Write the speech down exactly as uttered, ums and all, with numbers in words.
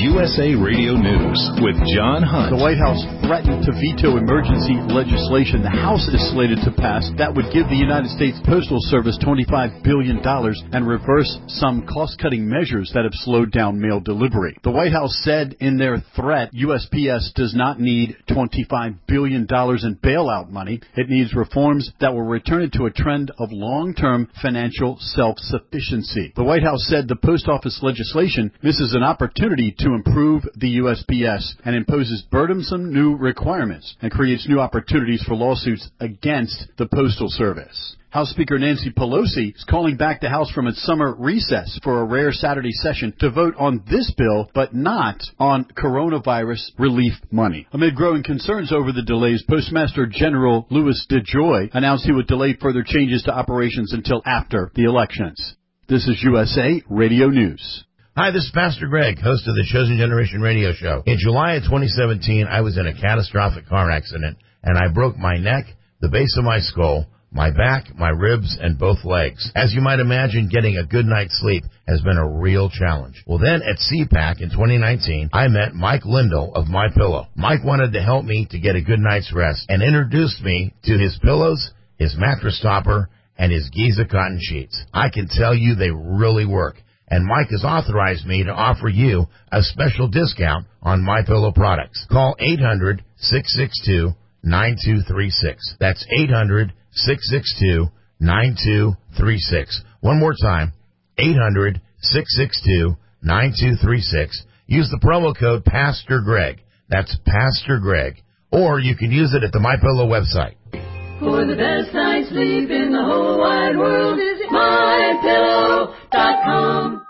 U S A Radio News with John Hunt. The White House threatened to veto emergency legislation the House is slated to pass that would give the United States Postal Service twenty-five billion dollars and reverse some cost-cutting measures that have slowed down mail delivery. The White House said in their threat U S P S does not need twenty-five billion dollars in bailout money. It needs reforms that will return it to a trend of long-term financial self-sufficiency. The White House said the post office legislation misses an opportunity to improve the U S P S and imposes burdensome new requirements and creates new opportunities for lawsuits against the Postal Service. House Speaker Nancy Pelosi is calling back the House from its summer recess for a rare Saturday session to vote on this bill, but not on coronavirus relief money. Amid growing concerns over the delays, Postmaster General Louis DeJoy announced he would delay further changes to operations until after the elections. This is U S A Radio News. Hi, this is Pastor Greg, host of the Chosen Generation radio show. In July of twenty seventeen, I was in a catastrophic car accident, and I broke my neck, the base of my skull, my back, my ribs, and both legs. As you might imagine, getting a good night's sleep has been a real challenge. Well, then at C PAC in twenty nineteen, I met Mike Lindell of MyPillow. Mike wanted to help me to get a good night's rest and introduced me to his pillows, his mattress topper, and his Giza cotton sheets. I can tell you they really work. And Mike has authorized me to offer you a special discount on MyPillow products. Call eight hundred, six six two, nine two three six. That's eight hundred, six six two, nine two three six. One more time, eight hundred, six six two, nine two three six. Use the promo code Pastor Greg. That's Pastor Greg. Or you can use it at the MyPillow website. For the best night's sleep in the whole wide world, visit my pillow dot com.